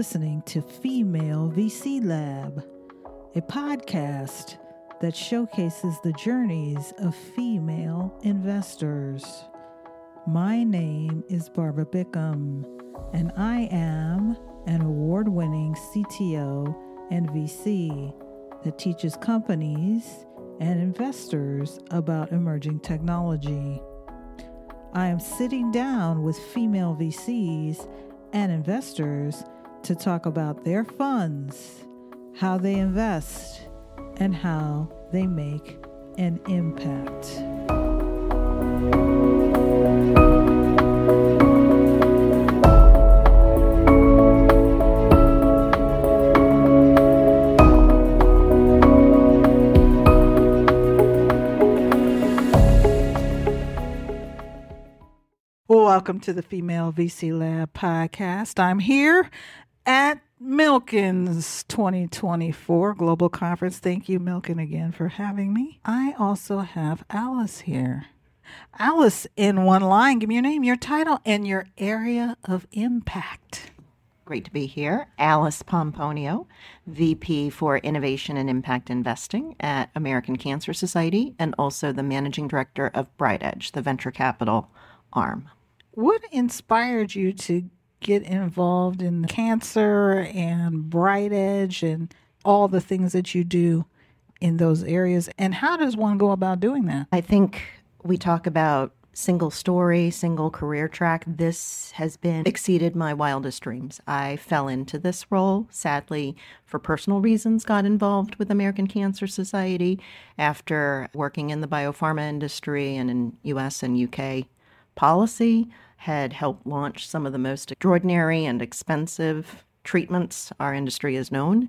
listening to Female VC Lab, a podcast that showcases the journeys of female investors. My name is Barbara Bickham, and I am an award-winning CTO and VC that teaches companies and investors about emerging technology. I am sitting down with female VCs and investors to talk about their funds, how they invest, and how they make an impact. Welcome to the Female VC Lab podcast. I'm here at Milken's 2024 Global Conference. Thank you, Milken, again for having me. I also have Alice here. Alice, in one line, give me your name, your title, and your area of impact. Great to be here. Alice Pomponio, VP for Innovation and Impact Investing at American Cancer Society, and also the Managing Director of BrightEdge, the venture capital arm. What inspired you to get involved in cancer and BrightEdge and all the things that you do in those areas? And how does one go about doing that? I think we talk about single story, single career track. This has exceeded my wildest dreams. I fell into this role, sadly, for personal reasons, got involved with American Cancer Society after working in the biopharma industry and in US and UK policy, had helped launch some of the most extraordinary and expensive treatments our industry has known.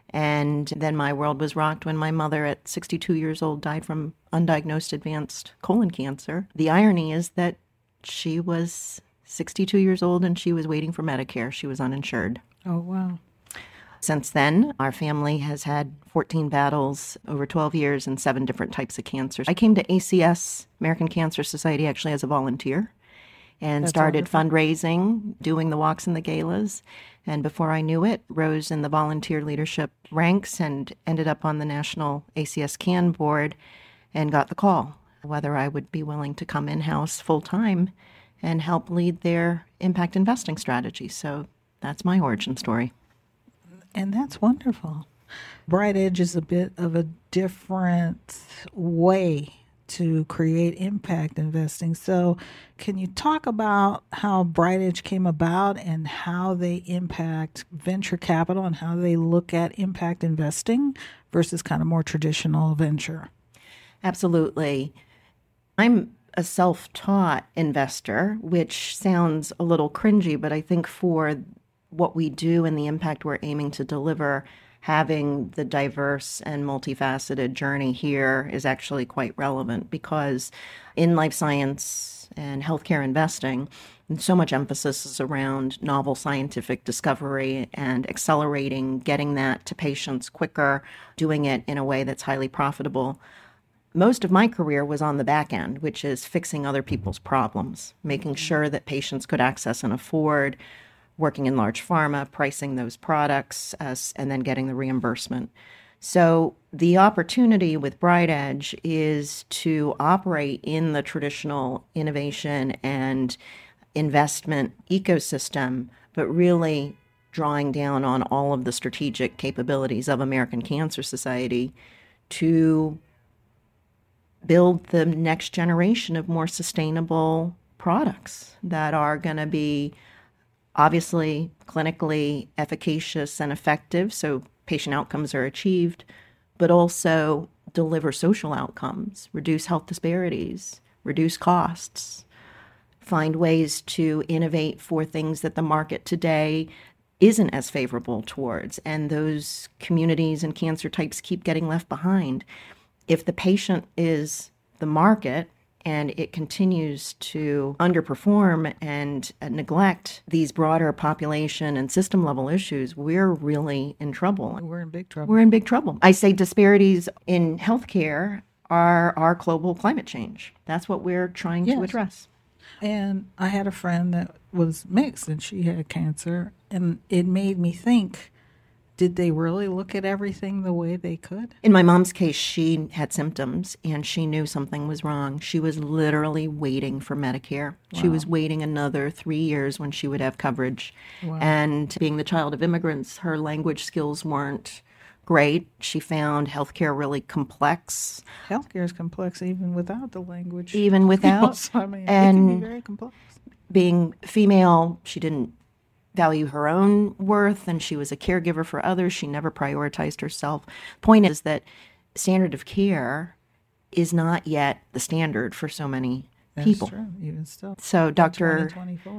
And then my world was rocked when my mother at 62 years old died from undiagnosed advanced colon cancer. The irony is that she was 62 years old and she was waiting for Medicare. She was uninsured. Oh, wow. Since then, our family has had 14 battles over 12 years and 7 different types of cancers. I came to ACS, American Cancer Society, actually as a volunteer, and That's started wonderful. fundraising, doing the walks and the galas. And before I knew it, rose in the volunteer leadership ranks and ended up on the National ACS CAN board and got the call whether I would be willing to come in-house full-time and help lead their impact investing strategy. So that's my origin story. And that's wonderful. BrightEdge is a bit of a different way to create impact investing. So can you talk about how BrightEdge came about and how they impact venture capital and how they look at impact investing versus kind of more traditional venture? Absolutely. I'm a self-taught investor, which sounds a little cringy, but I think for what we do and the impact we're aiming to deliver, having the diverse and multifaceted journey here is actually quite relevant because in life science and healthcare investing, so much emphasis is around novel scientific discovery and accelerating, getting that to patients quicker, doing it in a way that's highly profitable. Most of my career was on the back end, which is fixing other people's problems, making sure that patients could access and afford, working in large pharma, pricing those products, and then getting the reimbursement. So the opportunity with BrightEdge is to operate in the traditional innovation and investment ecosystem, but really drawing down on all of the strategic capabilities of American Cancer Society to build the next generation of more sustainable products that are going to be obviously clinically efficacious and effective, so patient outcomes are achieved, but also deliver social outcomes, reduce health disparities, reduce costs, find ways to innovate for things that the market today isn't as favorable towards, and those communities and cancer types keep getting left behind. If the patient is the market, and it continues to underperform and neglect these broader population and system level issues, we're really in trouble. We're in big trouble. We're in big trouble. I say disparities in healthcare are our global climate change. That's what we're trying to address. And I had a friend that was mixed and she had cancer. And it made me think, did they really look at everything the way they could? In my mom's case, she had symptoms and she knew something was wrong. She was literally waiting for Medicare. Wow. She was waiting another 3 years when she would have coverage. Wow. And being the child of immigrants, her language skills weren't great. She found healthcare really complex. Healthcare is complex even without the language. Even without. I mean, and it can be very complex. Being female, she didn't value her own worth, and she was a caregiver for others. She never prioritized herself. Point is that standard of care is not yet the standard for so many people. That's true, even still. So Dr.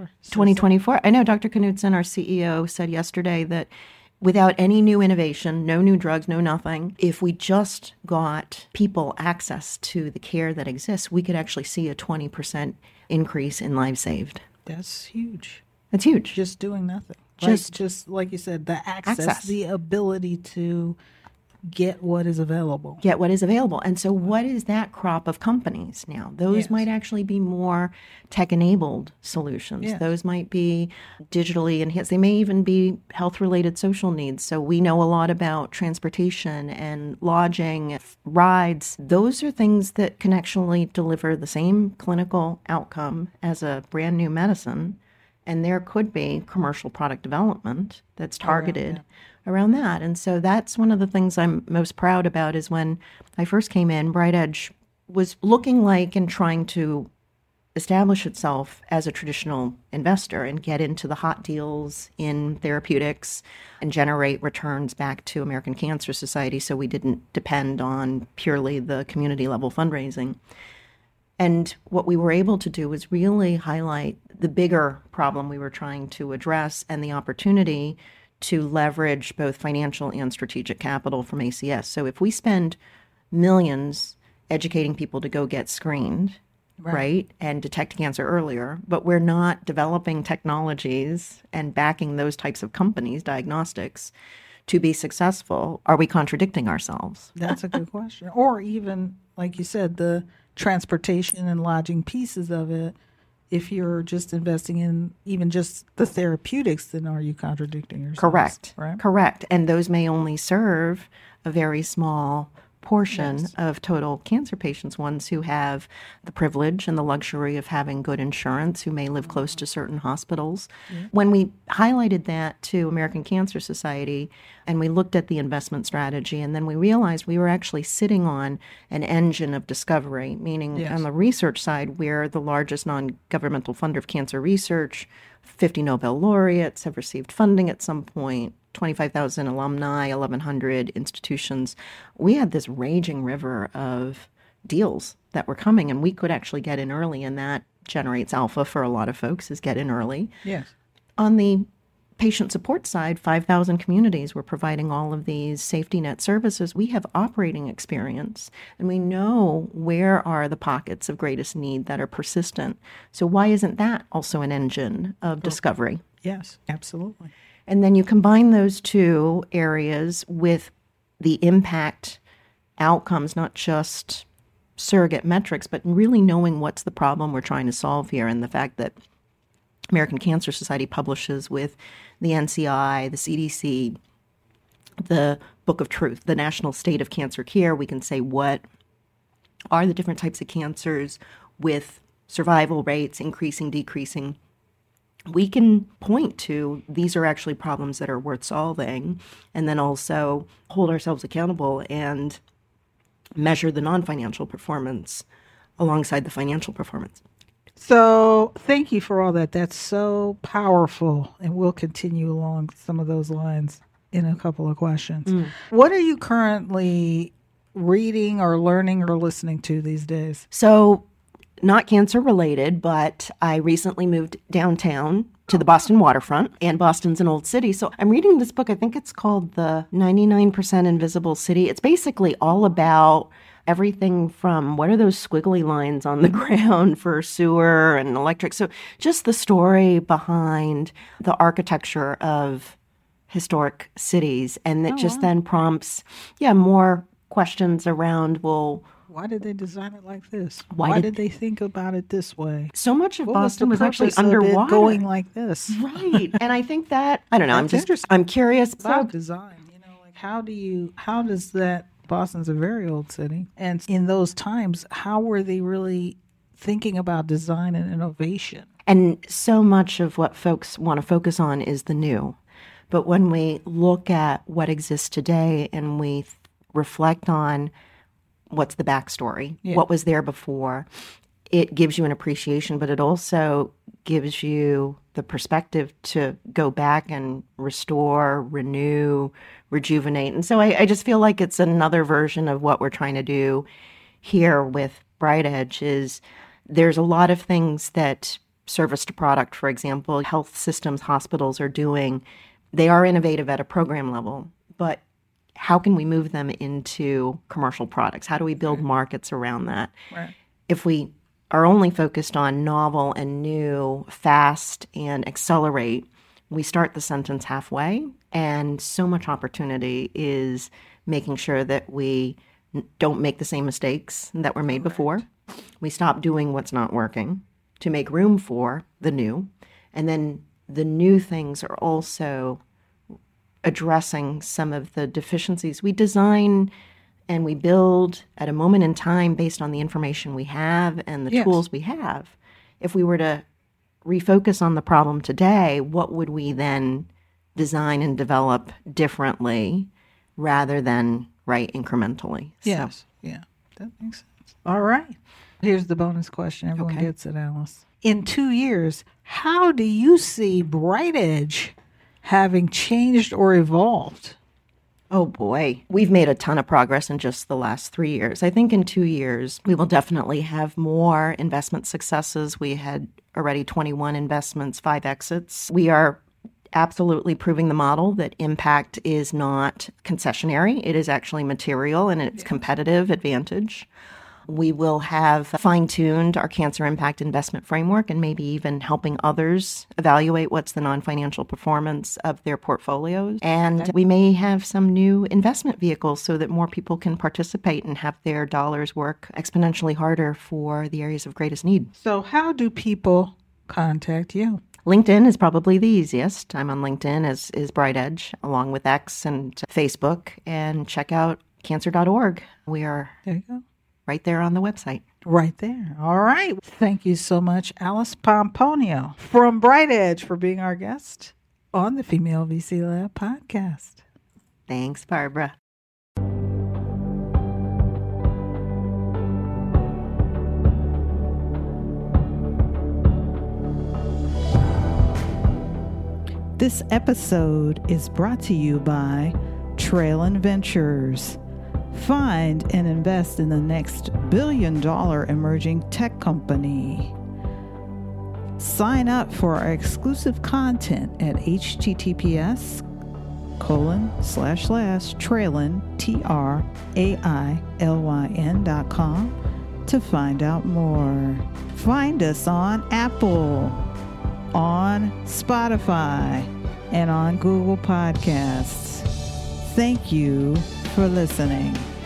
2024. I know Dr. Knudsen, our CEO, said yesterday that without any new innovation, no new drugs, no nothing, if we just got people access to the care that exists, we could actually see a 20% increase in lives saved. That's huge. That's huge. Just doing nothing. Just like you said, the access, the ability to get what is available. Get what is available. And so what is that crop of companies now? Those might actually be more tech-enabled solutions. Yes. Those might be digitally enhanced. They may even be health-related social needs. So we know a lot about transportation and lodging, rides. Those are things that can actually deliver the same clinical outcome as a brand new medicine. And there could be commercial product development that's targeted around that. And so that's one of the things I'm most proud about is when I first came in, BrightEdge was looking like and trying to establish itself as a traditional investor and get into the hot deals in therapeutics and generate returns back to American Cancer Society so we didn't depend on purely the community level fundraising. And what we were able to do was really highlight the bigger problem we were trying to address and the opportunity to leverage both financial and strategic capital from ACS. So if we spend millions educating people to go get screened, right, and detect cancer earlier, but we're not developing technologies and backing those types of companies, diagnostics, to be successful, are we contradicting ourselves? That's a good question. Or even, like you said, the transportation and lodging pieces of it, if you're just investing in even just the therapeutics, then are you contradicting yourself? Correct. Right? Correct. And those may only serve a very small portion of total cancer patients, ones who have the privilege and the luxury of having good insurance, who may live close to certain hospitals. When we highlighted that to American Cancer Society and we looked at the investment strategy, and then we realized we were actually sitting on an engine of discovery, meaning on the research side, we're the largest non-governmental funder of cancer research. 50 Nobel laureates have received funding at some point. 25,000 alumni, 1,100 institutions. We had this raging river of deals that were coming, and we could actually get in early, and that generates alpha for a lot of folks, is get in early. Yes. On the patient support side, 5,000 communities were providing all of these safety net services. We have operating experience, and we know where are the pockets of greatest need that are persistent. So why isn't that also an engine of discovery? Yes, absolutely. And then you combine those two areas with the impact outcomes, not just surrogate metrics, but really knowing what's the problem we're trying to solve here. And the fact that American Cancer Society publishes with the NCI, the CDC, the Book of Truth, the National State of Cancer Care, we can say what are the different types of cancers with survival rates increasing, decreasing. We can point to these are actually problems that are worth solving, and then also hold ourselves accountable and measure the non-financial performance alongside the financial performance. So thank you for all that. That's so powerful, and we'll continue along some of those lines in a couple of questions. What are you currently reading or learning or listening to these days? So not cancer related, but I recently moved downtown to the Boston waterfront, and Boston's an old city. So I'm reading this book. I think it's called The 99% Invisible City. It's basically all about everything from what are those squiggly lines on the ground for sewer and electric. So just the story behind the architecture of historic cities. And it then prompts, more questions around, well, Why did they design it like this? Why Why did did they think about it this way? So much of What was the Boston was actually purpose of it underwater. going like this? Right. And I think that, I don't know, That's interesting. I'm curious About design, like how does that, Boston's a very old city. And in those times, how were they really thinking about design and innovation? And so much of what folks want to focus on is the new. But when we look at what exists today and we reflect on what's the backstory, what was there before, it gives you an appreciation, but it also gives you the perspective to go back and restore, renew, rejuvenate. And so I just feel like it's another version of what we're trying to do here with BrightEdge. Is there's a lot of things that service to product, for example, health systems, hospitals are doing. They are innovative at a program level, but how can we move them into commercial products? How do we build markets around that? Right. If we are only focused on novel and new, fast, and accelerate, we start the sentence halfway. And so much opportunity is making sure that we don't make the same mistakes that were made before. We stop doing what's not working to make room for the new. And then the new things are also addressing some of the deficiencies. We design and we build at a moment in time based on the information we have and the tools we have. If we were to refocus on the problem today, what would we then design and develop differently rather than incrementally? Yes. Yeah, that makes sense. All right. Here's the bonus question. Everyone gets it, Alice. In 2 years, how do you see BrightEdge having changed or evolved? Oh boy, we've made a ton of progress in just the last 3 years. I think in 2 years, we will definitely have more investment successes. We had already 21 investments, 5 exits. We are absolutely proving the model that impact is not concessionary. It is actually material and it's competitive advantage. We will have fine-tuned our cancer impact investment framework and maybe even helping others evaluate what's the non-financial performance of their portfolios. And we may have some new investment vehicles so that more people can participate and have their dollars work exponentially harder for the areas of greatest need. So how do people contact you? LinkedIn is probably the easiest. I'm on LinkedIn as BrightEdge, along with X and Facebook. And check out cancer.org. We are there you go. Right there on the website. Right there. All right. Thank you so much, Alice Pomponio from BrightEdge, for being our guest on the Female VC Lab podcast. Thanks, Barbara. This episode is brought to you by Trailin Ventures. Find and invest in the next billion-dollar emerging tech company. Sign up for our exclusive content at https://trailin.com to find out more. Find us on Apple, on Spotify, and on Google Podcasts. Thank you for listening.